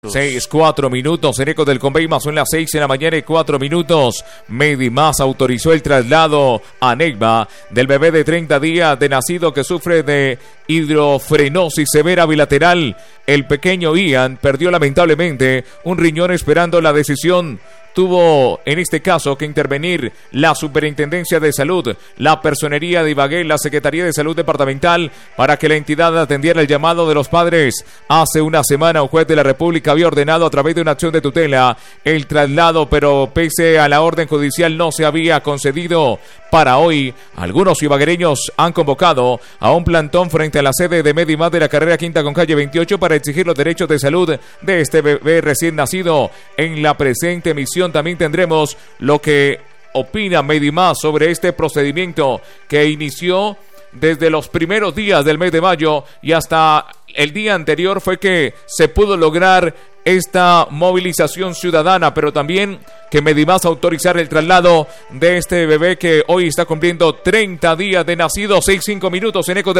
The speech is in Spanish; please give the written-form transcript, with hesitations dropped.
6:04 en Ecos del Conveima, son las 6 de la mañana y 4 minutos. Medimás autorizó el traslado a Neiva del bebé de 30 días de nacido que sufre de hidrofrenosis severa bilateral. El pequeño Ian perdió lamentablemente un riñón esperando la decisión. Tuvo en este caso que intervenir la Superintendencia de Salud, la Personería de Ibagué, la Secretaría de Salud Departamental para que la entidad atendiera el llamado de los padres. Hace una semana un juez de la República había ordenado a través de una acción de tutela el traslado, pero pese a la orden judicial no se había concedido. Para hoy, algunos ibaguereños han convocado a un plantón frente a la sede de Medimás de la carrera quinta con calle 28 para exigir los derechos de salud de este bebé recién nacido. En la presente emisión también tendremos lo que opina Medimás sobre este procedimiento que inició desde los primeros días del mes de mayo y hasta el día anterior fue que se pudo lograr esta movilización ciudadana, pero también que Medimás autorizar el traslado de este bebé que hoy está cumpliendo 30 días de nacido. 6:05 en Ecos de